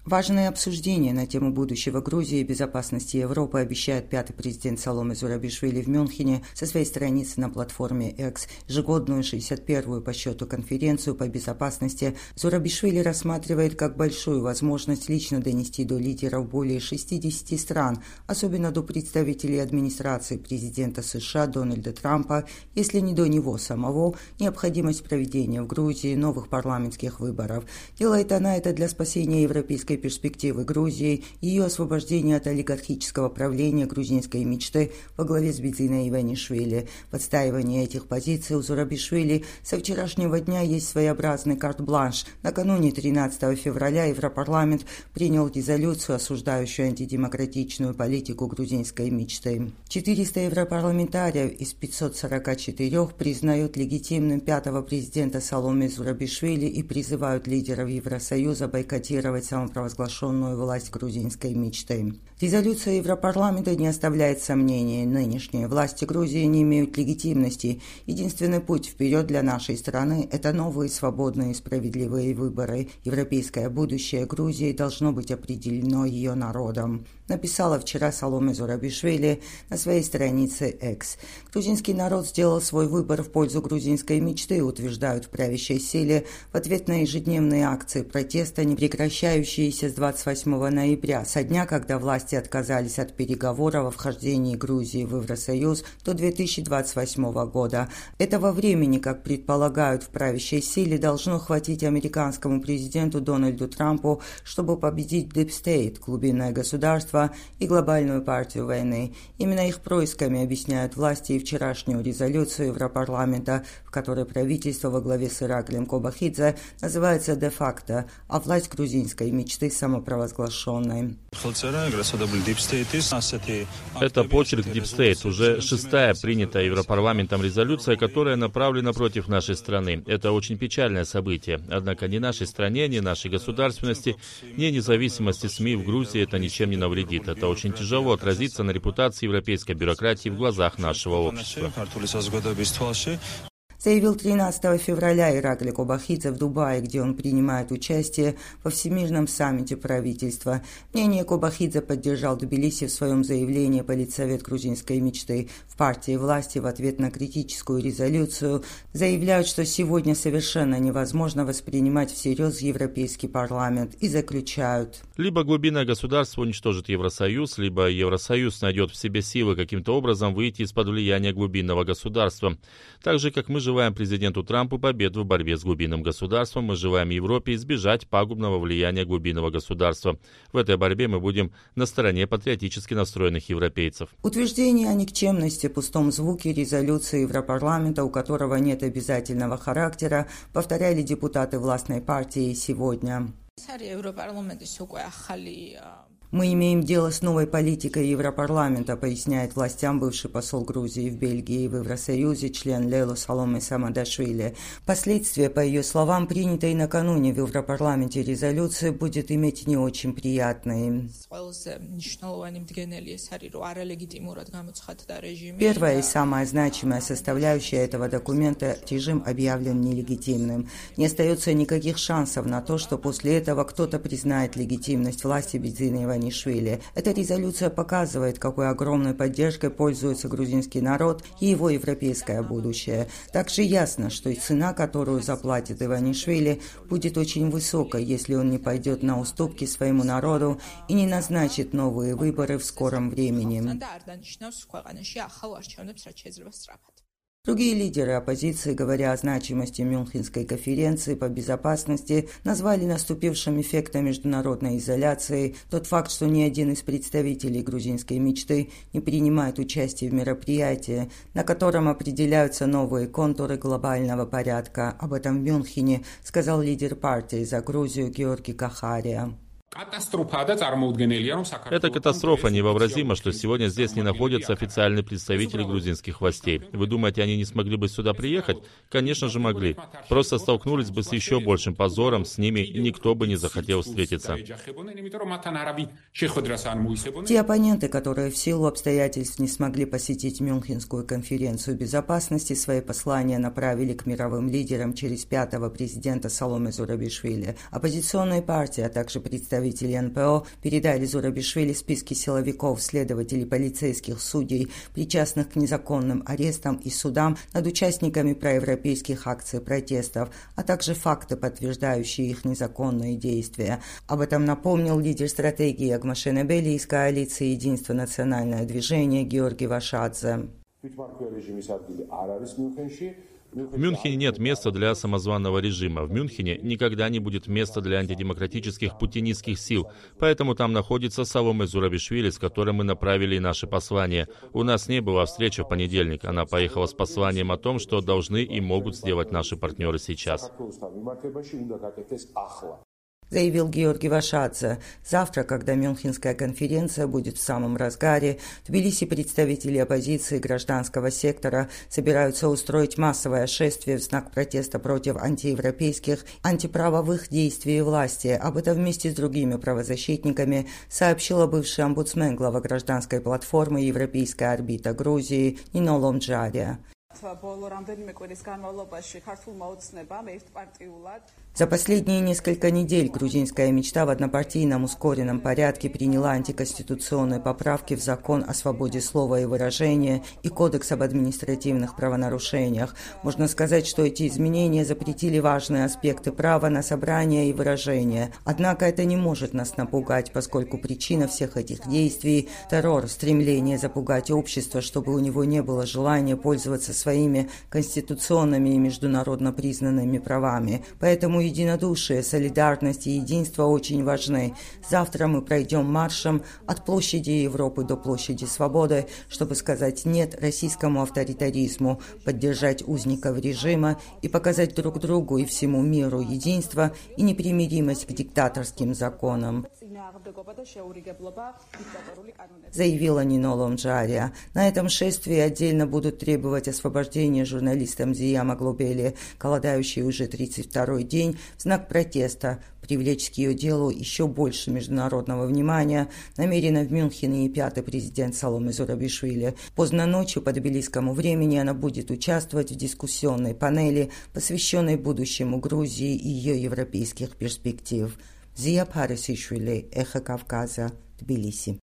Важные обсуждения на тему будущего Грузии и безопасности Европы обещает пятый президент Саломе Зурабишвили в Мюнхене со своей страницы на платформе X. Ежегодную 61-ю по счету конференцию по безопасности Зурабишвили рассматривает как большую возможность лично донести до лидеров более 60 стран, особенно до представителей администрации президента США Дональда Трампа, если не до него самого, необходимость проведения в Грузии новых парламентских выборов. Делает она это для спасения европейской перспективы Грузии, ее освобождения от олигархического правления грузинской мечты во главе с Бидзиной Иванишвили. В отстаивании этих позиций у Зурабишвили со вчерашнего дня есть своеобразный карт-бланш. Накануне 13 февраля Европарламент принял резолюцию, осуждающую антидемократичную политику грузинской мечты. 400 европарламентариев из 544 признают легитимным пятого президента Саломе Зурабишвили и призывают лидеров Евросоюза бойкотировать самопровозглашенную власть грузинской мечты. Резолюция Европарламента не оставляет сомнений. Нынешние власти Грузии не имеют легитимности. Единственный путь вперед для нашей страны – это новые свободные и справедливые выборы. Европейское будущее Грузии должно быть определено ее народом, написала вчера Саломе Зурабишвили на своей странице X. Грузинский народ сделал свой выбор в пользу грузинской мечты, утверждают в правящей силе в ответ на ежедневные акции протеста, не прекращающиеся с 28 ноября, со дня, когда власти отказались от переговоров о вхождении Грузии в Евросоюз до 2028 года. Этого времени, как предполагают в правящей силе, должно хватить американскому президенту Дональду Трампу, чтобы победить Deep State, глубинное государство, и глобальную партию войны. Именно их происками объясняют власти и вчерашнюю резолюцию Европарламента, в которой правительство во главе с Ираклием Кобахидзе называется де-факто, а власть грузинской мечты самопровозглашенной. Это почерк Deep State, уже шестая принятая Европарламентом резолюция, которая направлена против нашей страны. Это очень печальное событие. Однако ни нашей стране, ни нашей государственности, ни независимости СМИ в Грузии это ничем не навредит. Это очень тяжело отразится на репутации европейской бюрократии в глазах нашего общества. Заявил 13 февраля Иракли Кобахидзе в Дубае, где он принимает участие во Всемирном саммите правительства. Мнение Кобахидзе поддержал Тбилиси в своем заявлении Политсовет грузинской мечты. В партии власти в ответ на критическую резолюцию заявляют, что сегодня совершенно невозможно воспринимать всерьез Европейский парламент, и заключают: либо глубинное государство уничтожит Евросоюз, либо Евросоюз найдет в себе силы каким-то образом выйти из-под влияния глубинного государства. Так же, как мы желаем президенту Трампу победы в борьбе с глубинным государством, мы желаем Европе избежать пагубного влияния глубинного государства. В этой борьбе мы будем на стороне патриотически настроенных европейцев. Утверждение о никчемности, пустом звуке резолюции Европарламента, у которого нет обязательного характера, повторяли депутаты властной партии сегодня. Мы имеем дело с новой политикой Европарламента, поясняет властям бывший посол Грузии в Бельгии и в Евросоюзе, член Лейло Саломе Самадашвили. Последствия, по ее словам, принятой накануне в Европарламенте резолюции будет иметь не очень приятные. Первая и самая значимая составляющая этого документа – режим объявлен нелегитимным. Не остается никаких шансов на то, что после этого кто-то признает легитимность власти Бидзины Иванишвили. Эта резолюция показывает, какой огромной поддержкой пользуется грузинский народ и его европейское будущее. Также ясно, что и цена, которую заплатит Иванишвили, будет очень высокой, если он не пойдет на уступки своему народу и не назначит новые выборы в скором времени. Другие лидеры оппозиции, говоря о значимости Мюнхенской конференции по безопасности, назвали наступившим эффектом международной изоляции тот факт, что ни один из представителей грузинской мечты не принимает участие в мероприятии, на котором определяются новые контуры глобального порядка. Об этом в Мюнхене сказал лидер партии «За Грузию» Георгий Кахария. Это катастрофа невообразима, что сегодня здесь не находятся официальные представители грузинских властей. Вы думаете, они не смогли бы сюда приехать? Конечно же могли. Просто столкнулись бы с еще большим позором, с ними никто бы не захотел встретиться. Те оппоненты, которые в силу обстоятельств не смогли посетить Мюнхенскую конференцию безопасности, свои послания направили к мировым лидерам через пятого президента Саломе Зурабишвили. Оппозиционные партии, а также представители представители НПО передали Зурабишвили списки силовиков, следователей, полицейских, судей, причастных к незаконным арестам и судам над участниками проевропейских акций протестов, а также факты, подтверждающие их незаконные действия. Об этом напомнил лидер стратегии Агмашенебели из коалиции «Единство. Национальное движение» Георгий Вашадзе. В Мюнхене нет места для самозванного режима. В Мюнхене никогда не будет места для антидемократических путинистских сил. Поэтому там находится Саломе Зурабишвили, с которым мы направили наши послания. У нас не было встречи в понедельник. Она поехала с посланием о том, что должны и могут сделать наши партнеры сейчас. Заявил Георгий Вашадзе. Завтра, когда Мюнхенская конференция будет в самом разгаре, в Тбилиси представители оппозиции и гражданского сектора собираются устроить массовое шествие в знак протеста против антиевропейских, антиправовых действий власти. Об этом вместе с другими правозащитниками сообщила бывший омбудсмен, глава гражданской платформы «Европейская орбита Грузии» Нино Ломджария. За последние несколько недель грузинская мечта в однопартийном ускоренном порядке приняла антиконституционные поправки в закон о свободе слова и выражения и кодекс об административных правонарушениях. Можно сказать, что эти изменения запретили важные аспекты права на собрание и выражение. Однако это не может нас напугать, поскольку причина всех этих действий – террор, стремление запугать общество, чтобы у него не было желания пользоваться своими конституционными и международно признанными правами. Поэтому единодушие, солидарность и единство очень важны. Завтра мы пройдем маршем от площади Европы до площади Свободы, чтобы сказать «нет» российскому авторитаризму, поддержать узников режима и показать друг другу и всему миру единство и непримиримость к диктаторским законам, заявила Нино Ломджария. На этом шествии отдельно будут требовать освобождения журналиста Мзия Маглобели, голодающей уже 32-й день, в знак протеста. Привлечь к ее делу еще больше международного внимания намерена в Мюнхене и пятый президент Саломе Зурабишвили. Поздно ночью по тбилисскому времени она будет участвовать в дискуссионной панели, посвященной будущему Грузии и ее европейских перспектив. Зия Парисишвили, Эхо Кавказа, Тбилиси.